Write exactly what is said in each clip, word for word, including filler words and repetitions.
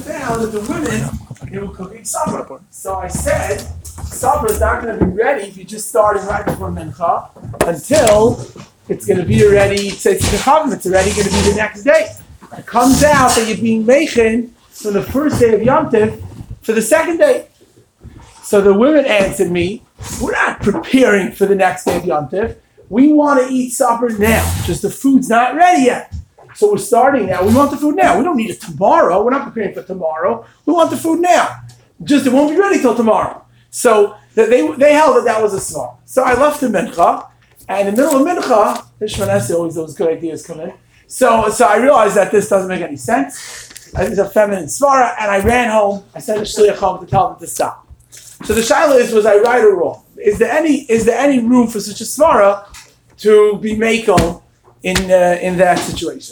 found that the women, they were cooking supper. So I said, supper is not going to be ready if you're just starting right before Mincha until it's going to be ready. It's it's already going to be the next day. It comes out that you're being mechen from the first day of Yom Tov for the second day. So the women answered me, we're not preparing for the next day of Yom Tov. We want to eat supper now. Just the food's not ready yet. So we're starting now. We want the food now. We don't need it tomorrow. We're not preparing for tomorrow. We want the food now. Just it won't be ready till tomorrow. So they they held that that was a svar. So I left the mincha, and in the middle of mincha, Shmoneh always those good ideas come in. So so I realized that this doesn't make any sense. It's a feminine svara, and I ran home. I sent a shliach home to tell them to stop. So the shaila is, was I right or wrong? Is there any is there any room for such a svara to be makel in uh, in that situation?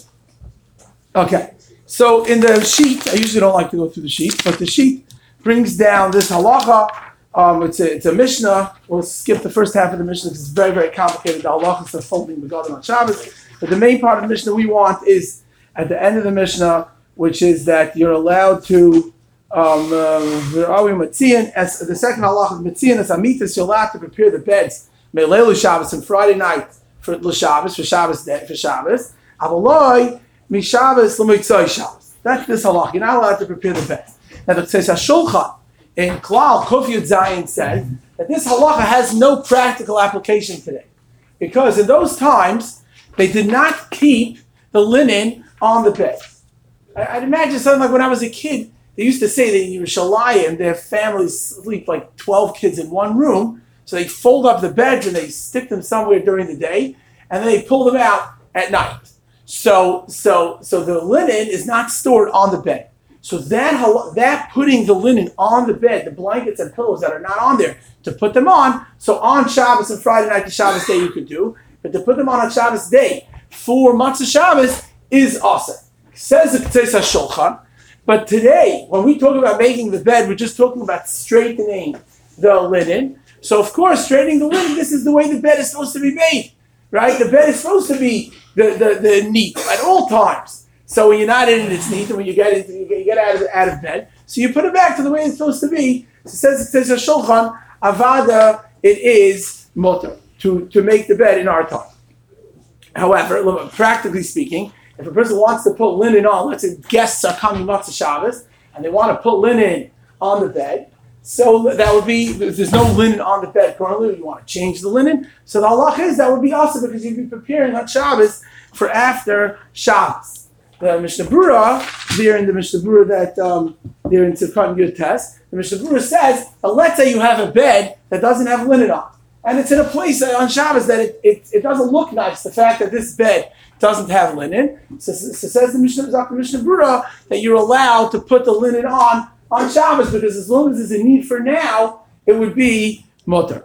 Okay, so in the sheet, I usually don't like to go through the sheet, but the sheet brings down this halacha. Um, it's a it's a mishnah. We'll skip the first half of the mishnah because it's very very complicated. The halacha is the folding begadim on Shabbos, but the main part of the mishnah we want is at the end of the mishnah, which is that you're allowed to. Um, uh, are we matzian? As the second halacha is matzian as amitas, you're allowed to prepare the beds meilelu Shabbos and Friday night for Shabbos for Shabbos day for Shabbos. Avaloi. Mishabbos l'mitzvah Shabbos. That's this halach. You're not allowed to prepare the bed. Now the Tzes HaShulchan in Klal Kuf Yud Zayin said that this halacha has no practical application today, because in those times they did not keep the linen on the bed. I, I'd imagine something like when I was a kid, they used to say that in Yerushalayim their families sleep like twelve kids in one room, so they fold up the beds and they stick them somewhere during the day, and then they pull them out at night. So, so, so the linen is not stored on the bed. So that that putting the linen on the bed, the blankets and pillows that are not on there, to put them on. So on Shabbos and Friday night, the Shabbos day you could do, but to put them on on Shabbos day for Matzah Shabbos is awesome. Says the Tzes HaShulchan. But today, when we talk about making the bed, we're just talking about straightening the linen. So of course, straightening the linen, this is the way the bed is supposed to be made, right? The bed is supposed to be The, the, the neat at all times. So when you're not in it, it's neat, and when you get into, you get, you get out of out of bed, so you put it back to the way it's supposed to be. So it says it says a shulchan avada. It is mutter to to make the bed in our time. However, practically speaking, if a person wants to put linen on, let's say guests are coming Matzah Shabbos and they want to put linen on the bed, so that would be, if there's no linen on the bed currently, you want to change the linen. So the halach is that would be awesome because you'd be preparing on Shabbos for after Shabbos. The Mishnah Berurah, there in the Mishnah Berurah that um, there in Tzidkot Yud Tes, the Mishnah Berurah says that let's say you have a bed that doesn't have linen on, and it's in a place on Shabbos that it, it, it doesn't look nice, the fact that this bed doesn't have linen. So, so says the Mishnah, the Mishnah Berurah that you're allowed to put the linen on on Shabbos, because as long as there's a need for now, it would be mutter.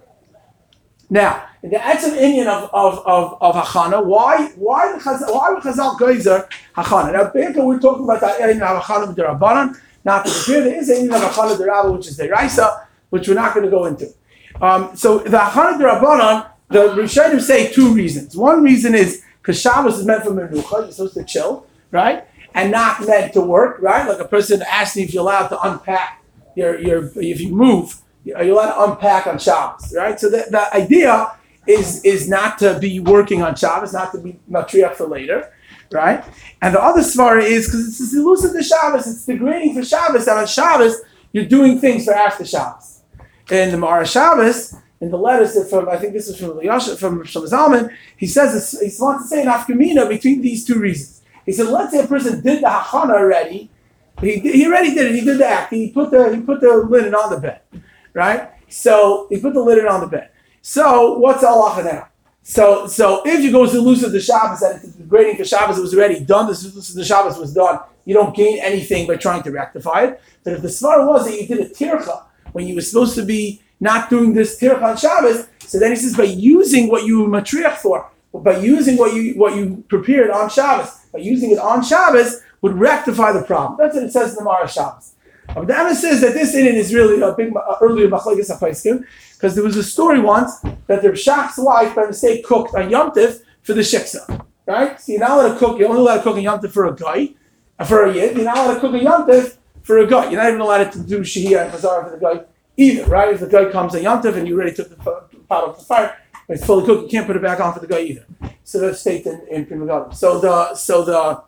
Now, in the Etzem Inyan of of of, of Hachana, why why why would Chazal Geyser Hachana? Now, basically, we're talking about the Inyan of Hachana with the Rabbanan. Not to prepare, there is an Inyan of Hachana the Rabba, which is the Raisa, which we're not going to go into. Um, so the Hachana the Rabbanan, the Rishonim say two reasons. One reason is because Shabbos is meant for menucha, you're supposed to chill, right? And not meant to work, right? Like a person asked me if you're allowed to unpack your, your if you move, are you allowed to unpack on Shabbos, right? So the, the idea is, is not to be working on Shabbos, not to be matriach for later, right? And the other svara is because it's elusive to Shabbos, it's degrading for Shabbos, that on Shabbos you're doing things for after Shabbos. In the Mara Shabbos, in the letters that from, I think this is from Yasha, from Shlomo Zalman, he says this, he wants to say an afkamina between these two reasons. He said, let's say a person did the hachana already. He, he already did it. He did the act. He put the he put the linen on the bed, right? So he put the linen on the bed. So what's halacha now? So so if you go to lose the Shabbos and it's degrading for Shabbos, it was already done. The the Shabbos was done. You don't gain anything by trying to rectify it. But if the svar was that you did a tircha when you were supposed to be not doing this tircha on Shabbos, so then he says by using what you matriach for, by using what you what you prepared on Shabbos. By using it on Shabbos would rectify the problem. That's what it says in the Mara Shabbos. But the Amos says that this inyan is really a big uh, earlier machlekes hapaiskim, because there was a story once that the Rishach's wife by mistake cooked on Yom Tov for the shiksa. Right? So you're not allowed to cook. You're only allowed to cook on Yom Tov for a guy, for a yid. You're not allowed to cook on Yom Tov for a guy. You're not even allowed to do shehiyah and chazara for the guy either, right? If the guy comes on Yom Tov and you already took the pot off the fire, but it's fully cooked, you can't put it back on for the guy either. So that's stated in Pri Megadim. So the so the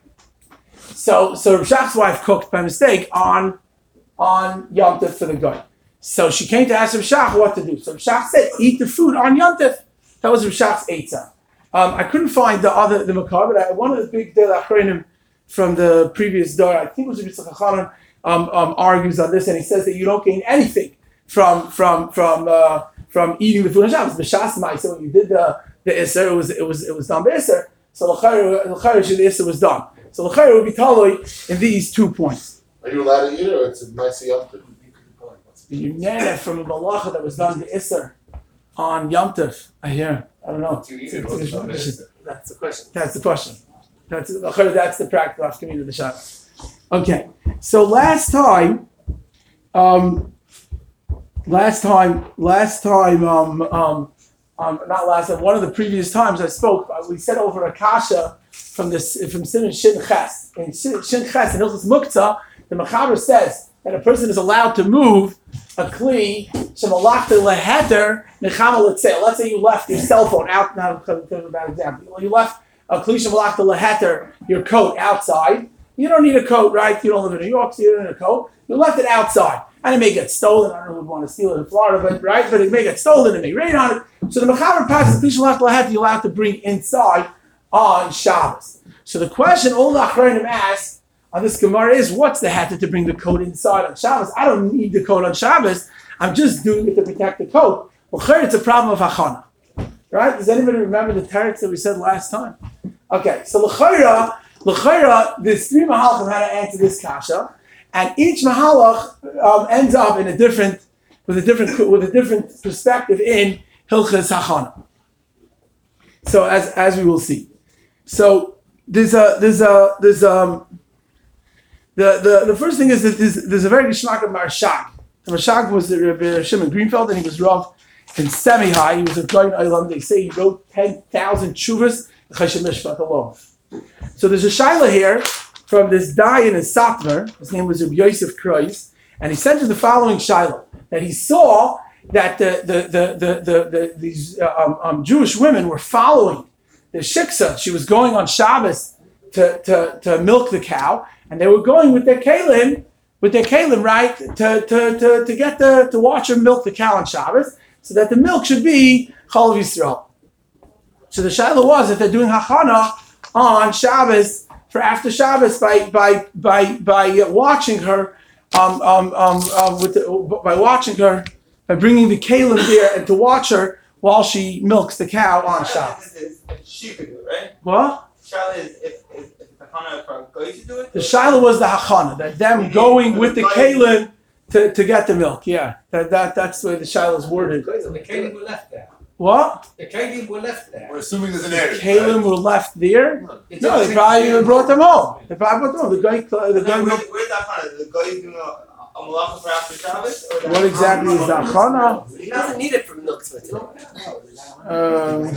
so so Rav Shach's wife cooked by mistake on on Yom Tov for the guy. So she came to ask Rav Shach what to do. So Rav Shach said, eat the food on Yom Tov. That was Rav Shach's eitzah. Um, I couldn't find the other the makar, but I, one of the big Dei Achronim from the previous door, I think it was Yitzchak Hachanan, um, um, argues on this, and he says that you don't gain anything from from from uh, from eating the food on Shabbos. The Shas Ma'aseh, when you did the the Isser, it was it was it was done by Isser. So l'chayr the Isser was done. So l'chayr would be taloi in these two points. Are you allowed to eat it, or it's a nice Yom Tov? The Yunana from a malacha that was done by Isser on Yom Tov. I hear. I don't know. That's the question. That's the question. That's that's the practical after me to the shot. Okay. So last time, um, last time, last time, um, um, um, not last time. One of the previous times I spoke, we said over a kasha from this from Siman Shin Ches. In Shin Ches in Hilchos Muktzah, the Mechaber says that a person is allowed to move a kli shemalachta leheter nechama letzel. Let's say you left your cell phone out. Not a bad example. You left a kli shemalachta leheter, your coat outside. You don't need a coat, right? You don't live in New York, so you don't need a coat. You left it outside, and it may get stolen. I don't know who would want to steal it in Florida, but right, but it may get stolen. It may rain on it. So the mechaber passes kli shemalachta leheter. You're allowed to bring inside on Shabbos. So the question all the achronim ask on this Gemara is, what's the heter to bring the coat inside on Shabbos? I don't need the coat on Shabbos. I'm just doing it to protect the coat. Well, it's a problem of hachana. Right? Does anybody remember the teretz that we said last time? Okay, so l'chayra, l'chayra, there's three mahalachim how to answer this kasha, and each mahalach um, ends up in a different, with a different, with a different perspective in hilchas hachana. So as as we will see, so there's a there's a there's um. The, the the first thing is that there's, there's a very geschmack of Marshak. The Marshak was the Rebbe Shimon Greenfeld, and he was Rav in Semi-High. He was a Goyin Olam. They say he wrote ten thousand tshuvas in Choshen Mishpat alone. So there's a shaila here from this Dayan in Satmar. His name was Rabbi Yosef Kreuz, and he sent us the following shaila, that he saw that the the the the, the, the these uh, um, um, Jewish women were following the shiksa. She was going on Shabbos to, to, to milk the cow. And they were going with their kalim, with their kalim, right, to, to, to, to get the to watch her milk the cow on Shabbos, so that the milk should be Chalav Yisrael. So the shaila was that they're doing hachana on Shabbos for after Shabbos by by by by watching her, um um um, um with the, by watching her by bringing the kalim there and to watch her while she milks the cow on Shabbos. Right? What? Shaila is if, if The shaila was the hachana, that them going with the kalim to, to get the milk. Yeah, that, that that's the way the shaila is worded. The kalim were left there. What? The kalim were left there. We're assuming there's an area. Kalim right? were left there. No, No, they probably even brought them home. They probably brought them home. The guy, the guy. Where, where's that hachana? The guy doing a, a malacha for after Shabbos? Or What exactly is the hachana? He doesn't need it from milk smith. Um,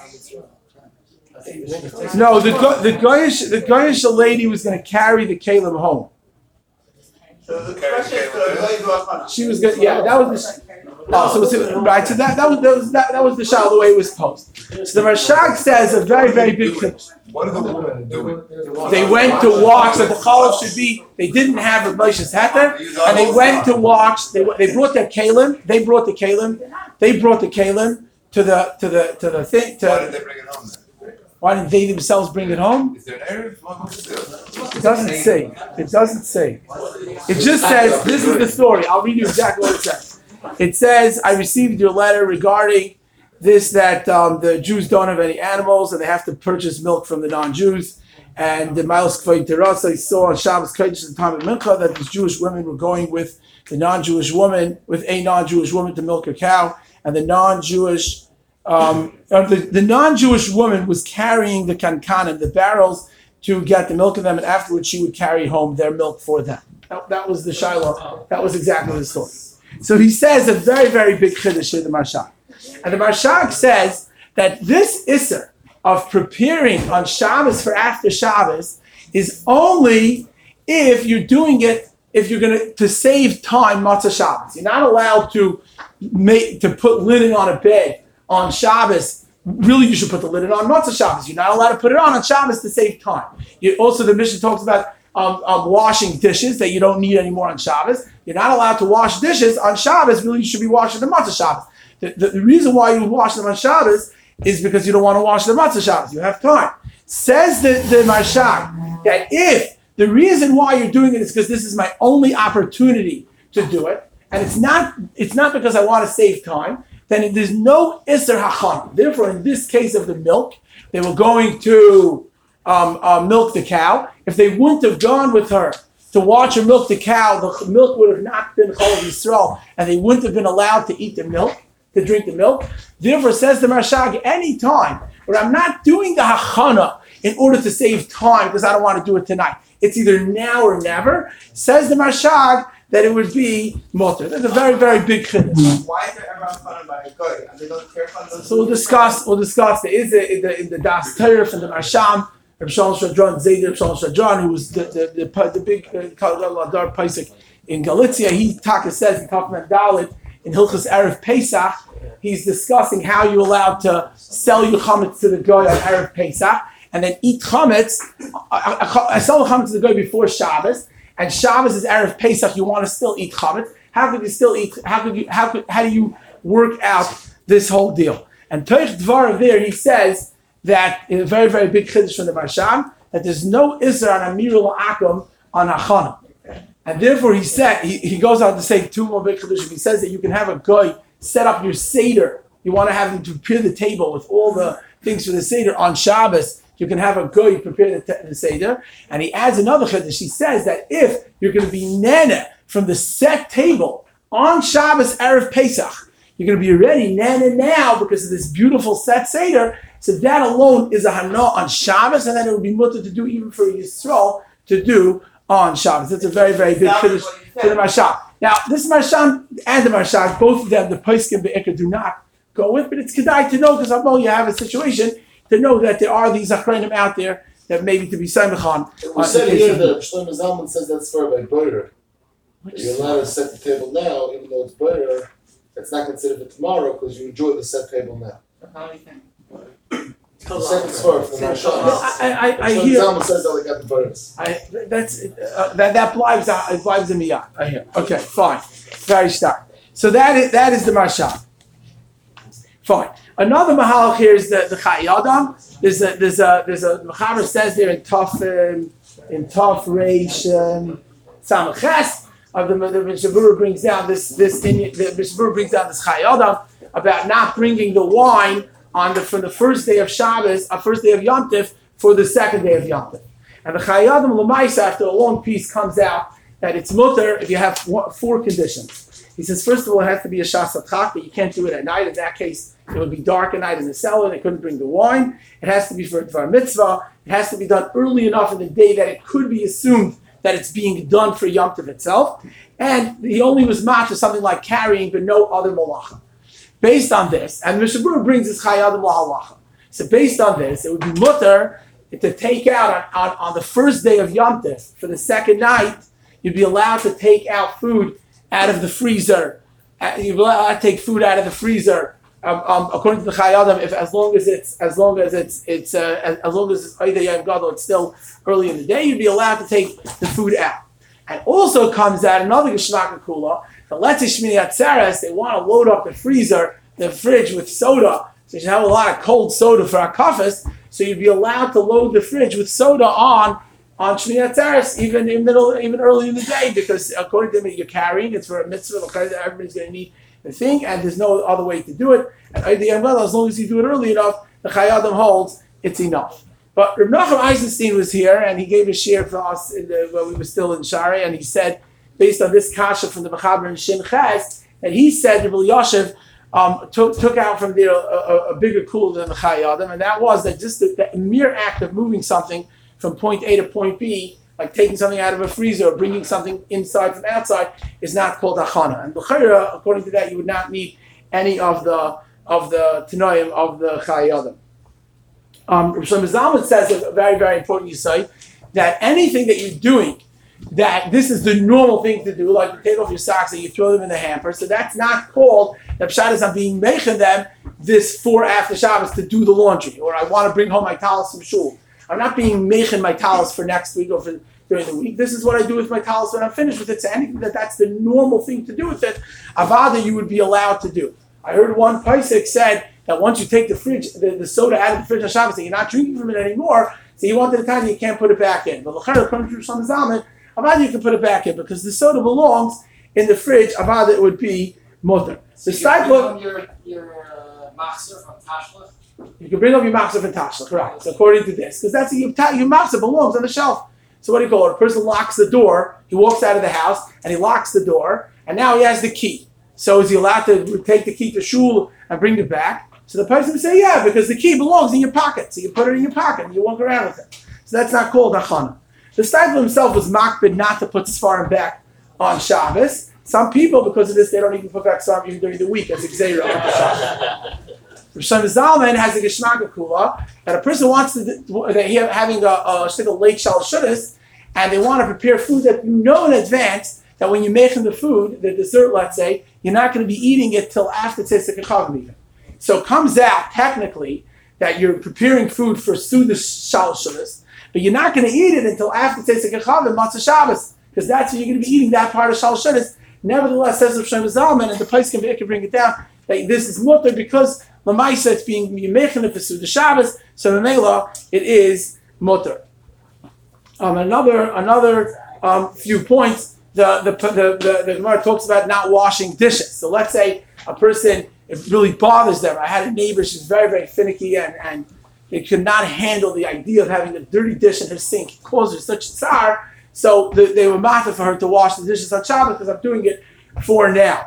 no, the the goyish the goyish lady was going to carry the kalim home. So the question is, the guy do hachana. She was going. Yeah, that was the. Oh, so it's, right. So that that was that was, that, that was the shaila the way it was posed. So the Rashag says a very very big thing. What are the women doing? They went to watch that the chalav should be. They didn't have a Moshe's heter, and they went to watch. They they brought their kalim. They brought the kalim. They brought the kalim to the to the to the thing. To, Why did they bring it home then? Why didn't they themselves bring it home? Is there an area? It doesn't say. It doesn't say. It just says, this is the story. I'll read you exactly what it says. It says, I received your letter regarding this, that um, the Jews don't have any animals and they have to purchase milk from the non-Jews. And the Miles Kfay Terasa saw on Shabbos Kodesh at the time of Mincha that these Jewish women were going with the non-Jewish woman, with a non-Jewish woman to milk a cow. And the non-Jewish Um, the, the non-Jewish woman was carrying the kankanim, the barrels, to get the milk of them, and afterwards she would carry home their milk for them. That, that was the Shiloh. That was exactly the story. So he says a very, very big chiddush in the Marshak. And the Marshak says that this Isser of preparing on Shabbos for after Shabbos is only if you're doing it if you're gonna to save time Matzah Shabbos. You're not allowed to make to put linen on a bed on Shabbos. Really, you should put the linen on Matzah Shabbos. You're not allowed to put it on on Shabbos to save time. You, also, the Mishnah talks about um, um, washing dishes that you don't need anymore on Shabbos. You're not allowed to wash dishes on Shabbos. Really, you should be washing them Matzah Shabbos. The, the, the reason why you wash them on Shabbos is because you don't want to wash them Matzah Shabbos. You have time. Says the, the Marshak that if the reason why you're doing it is because this is my only opportunity to do it, and it's not it's not because I want to save time, then there's no Isser Hachana. Therefore, in this case of the milk, they were going to um, uh, milk the cow. If they wouldn't have gone with her to watch her milk the cow, the milk would have not been Chol Yisrael, and they wouldn't have been allowed to eat the milk, to drink the milk. Therefore, says the Marshak, any time where I'm not doing the Hachana in order to save time because I don't want to do it tonight, it's either now or never, says the Marshak, that it would be mutter. That's a very, very big chiddush. Why is there ever fun by a goy? And they don't care for those. So we'll discuss. We'll discuss. There is a, in the in the Das Torah from the Marsham, Reb Shalom Shadron, Zaydir Reb Shalom Shadron, who was the the the, the big Ladar Paisik in Galicia. He Taka says in Tafman Dalit in Hilchos Erev Pesach, he's discussing how you're allowed to sell your chametz to the goy on Erev Pesach, and then eat chametz. I, I, I sell the chametz to the goy before Shabbos. And Shabbos is Erev Pesach. You want to still eat chametz? How could you still eat? How could you? How could? How do you work out this whole deal? And Toich Dvarav there, he says that in a very very big chiddush from the Marsham that there's no Isra on Amirul Akum on Hachana, and therefore he said he, he goes out to say two more big chiddushim. He says that you can have a guy set up your seder. You want to have him to prepare the table with all the things for the seder on Shabbos. You can have a goy prepare the, the seder, and he adds another chiddush. He says that if you're going to be nana from the set table on Shabbos Erev Pesach, you're going to be ready nana now because of this beautiful set seder. So that alone is a hana on Shabbos, and then it would be mutter to do even for Yisrael to do on Shabbos. That's a very very big chiddush to the Marshak. Now this Marsham and the Marshak, both of them, the Poskim Be'ikr do not go with, but it's kedai to know because I know you have a situation to know that there are these achronim out there that maybe to be samech on. We said here that Shlomo Zalman says that's for by boiler. You're allowed to set the table now, even though it's boiler. It's not considered for tomorrow because you enjoy the set table now. The second story from the Marshal. No, I, I, I Shlomo hear. Zalman says that they got the bonus. I, that's uh, that that blives out. It blives in me out. I hear. Okay, fine, very stark. So that is that is the Marshal. Fine. Another mahalach here is the the Chai Adam. There's a there's a there's a Mechaber says there in Taf um, in Taf Reish um, Samaches of the the Mishabura brings down this this the Mishabura brings down this Chai Adam about not bringing the wine on the from the first day of Shabbos, a uh, first day of Yom Tif for the second day of Yom Tif. And the Chai Adam L'maisa after a long piece comes out that it's mutter if you have four conditions. He says, first of all, it has to be a shas atchak, but you can't do it at night. In that case, it would be dark at night in the cellar. They couldn't bring the wine. It has to be for a dvar mitzvah. It has to be done early enough in the day that it could be assumed that it's being done for Yom Tov itself. And he only was matched to something like carrying, but no other malacha. Based on this, and Mishabur brings his Chai Adam lahalacha. So based on this, it would be mutter to take out on, on, on the first day of Yom Tov, for the second night, you'd be allowed to take out food out of the freezer. Uh, you're allowed to take food out of the freezer. Um, um, according to the Chai Adam, if as long as it's as long as it's it's uh, as, as long as it's Eidei Yom Gadol, it's still early in the day, you'd be allowed to take the food out. And also comes out another Geshmak Kula, the Letzi Shmini Atzeres, they want to load up the freezer, the fridge with soda. So you have a lot of cold soda for our kafas. So you'd be allowed to load the fridge with soda on on Shmini Atzeres, even in middle, even early in the day, because according to them, you're carrying, it's for a mitzvah, everybody's going to need the thing, and there's no other way to do it. And as long as you do it early enough, the Chai Adam holds it's enough. But Reb Nachum Eisenstein was here, and he gave a share for us in the, when we were still in Shari, and he said, based on this kasha from the Mechaber and Shin Ches, that he said Reb Elyashiv um, took, took out from there a, a, a bigger kula than the Chai Adam, and that was that just the, the mere act of moving something from point A to point B, like taking something out of a freezer or bringing something inside from outside, is not called achana. And b'chayra, according to that, you would not need any of the of the tanoim of the Chai Adam. Um, Shlomo Zalman says a very very important yisai that anything that you're doing that this is the normal thing to do, like you take off your socks and you throw them in the hamper. So that's not called, the pshat is I'm being making them this for after Shabbos to do the laundry, or I want to bring home my talis from shul. I'm not being making my talis for next week or for during the week. This is what I do with my talis when I'm finished with it. So anything that that's the normal thing to do with it, avada you would be allowed to do. I heard one Paisik said that once you take the fridge, the, the soda out of the fridge on Shabbos, and you're not drinking from it anymore, so you want the time you can't put it back in. But l'chayr, according to Shlomo Zalman, avada you can put it back in because the soda belongs in the fridge. Avada it would be mutter. So The you bring stipler, home your your uh, machzor from Tashlach. you can bring up your machzor and tashlach, right? So according to this, because that's your, ta- your machzor belongs on the shelf. So what do you call it? A person locks the door. He walks out of the house and he locks the door, and now he has the key. So is he allowed to take the key to shul and bring it back? So the person would say, yeah, because the key belongs in your pocket. So you put it in your pocket and you walk around with it. So that's not called achana. The Steipler himself was makbid not to put Sfarim back on Shabbos. Some people, because of this, they don't even put back Sfarim even during the week as a gzeira on Shabbos. Shlomo Zalman has a geshmaka kula that a person wants to, that he having a, a, a late shalashudis, and they want to prepare food that you know in advance that when you're making the food, the dessert, let's say, you're not going to be eating it till after Tzesek HaChavim even. So it comes out technically that you're preparing food for Suda Shalashudis, but you're not going to eat it until after Tzesek HaChavim, Matzah Shabbos, because that's when you're going to be eating that part of Shalashudis. Nevertheless, says of Shlomo Zalman, and the place can, can bring it down, that this is mutter because Lamaisa it's being Yemechin for Suda Shabbos, so Memela it is mutter. Um, another another um, few points. The the the the, the Gemara talks about not washing dishes. So let's say a person, it really bothers them. I had a neighbor; she's very very finicky, and and they could not handle the idea of having a dirty dish in her sink. It caused her such tsar. So the, they were matter for her to wash the dishes on Shabbos because I'm doing it for now.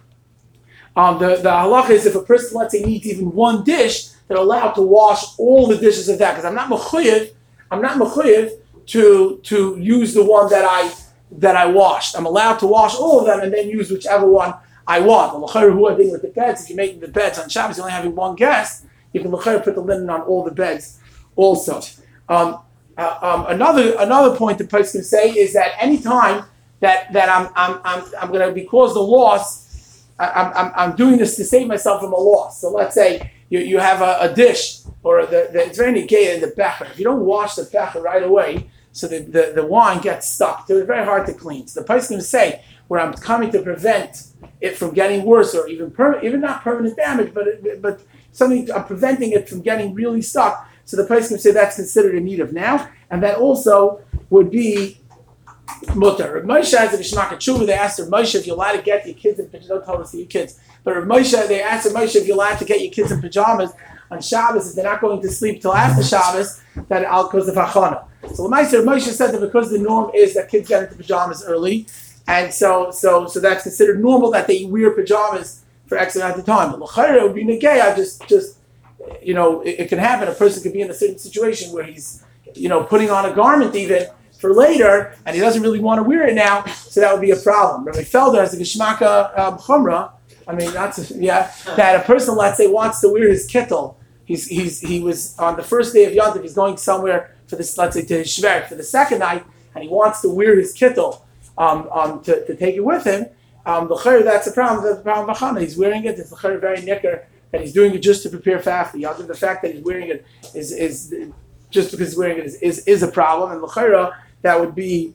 Um, the the halacha is if a person, let's say, needs even one dish, they're allowed to wash all the dishes of that because I'm not mechuyev. I'm not mechuyev to to use the one that I that I washed. I'm allowed to wash all of them and then use whichever one I want. The l'chayr who I think with the beds, if you're making the beds on Shabbos, you're only having one guest, you can l'chayr put the linen on all the beds also. Um, uh, um, another another point the person can say is that any time that that I'm I'm I'm I'm going to be caused a loss, I, I'm I'm I'm doing this to save myself from a loss. So let's say you you have a, a dish or the, the it's very negated in the becher. If you don't wash the becher right away, so the, the, the wine gets stuck. So it's very hard to clean. So the person can say, where I'm coming to prevent it from getting worse or even per, even not permanent damage, but but something I'm preventing it from getting really stuck. So the person can say that's considered a need of now, and that also would be mutter. Rav Moshe has a Geshmak Tshuva. They asked Rav Moshe if you're allowed to get your kids in pajamas. Don't tell us to your kids, but Rav Moshe, they asked Rav Moshe if you're allowed to get your kids in pajamas on Shabbos if they're not going to sleep till after Shabbos. That I'll because of Hachana. So Lamaisa Rav Moshe said that because the norm is that kids get into pajamas early, and so so so that's considered normal that they wear pajamas for X amount of time. But l'chayra would be negay. Just just you know it, it can happen. A person could be in a certain situation where he's you know putting on a garment even for later, and he doesn't really want to wear it now, so that would be a problem. Rabbi Felder has the Geshmaka um, Chumrah. I mean, not to, yeah, that a person, let's say, wants to wear his kittel. He's he's he was on the first day of Yom Tov. He's going somewhere for this, let's say, to his shver for the second night, and he wants to wear his kittel um, um, to, to take it with him. Um, the that's a problem. That's a problem. V'chana. He's wearing it. It's the very nicker that he's doing it just to prepare for after Yom Tov. The fact that he's wearing it is is just because he's wearing it is is, is a problem, and the that would be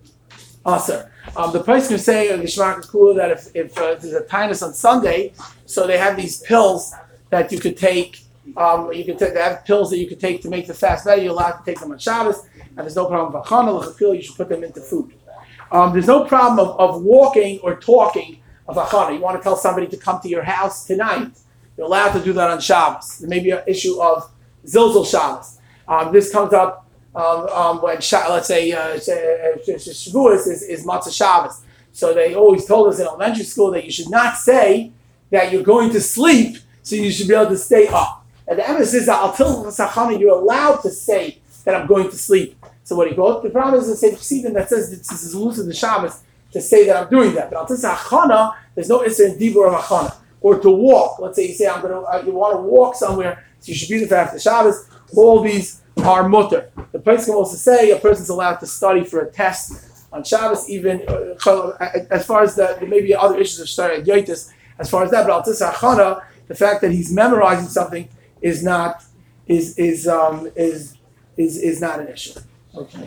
aser. Um, the person can say in the Geshmak Kula that if, if uh, there's a tinus on Sunday, so they have these pills that you could take. Um, you can take. They have pills that you could take to make the fast better. You're allowed to take them on Shabbos, and there's no problem with achana l'chapil. You should put them into food. Um, there's no problem of, of walking or talking of achana. You want to tell somebody to come to your house tonight. You're allowed to do that on Shabbos. There may be an issue of zilzal Shabbos. Um, this comes up. Um, um, when let's say uh, Shavuos is, is Matzah Shabbos, so they always told us in elementary school that you should not say that you're going to sleep, so you should be able to stay up. And the emphasis is that until Sachana, you're allowed to say that I'm going to sleep. So what he goes, the problem is the same Chassidim that says this is loose in the Shabbos to say that I'm doing that. But until Sachana, there's no issue in Dibur of Achana or to walk. Let's say you say I'm going to, uh, you want to walk somewhere, so you should be there for after Shabbos. All these are mutter. The place can also say a person's allowed to study for a test on Shabbos, even uh, as far as the maybe other issues of Shtar and Yotis, as far as that, but Altis Achana, the fact that he's memorizing something is not is is um is is is not an issue. Okay.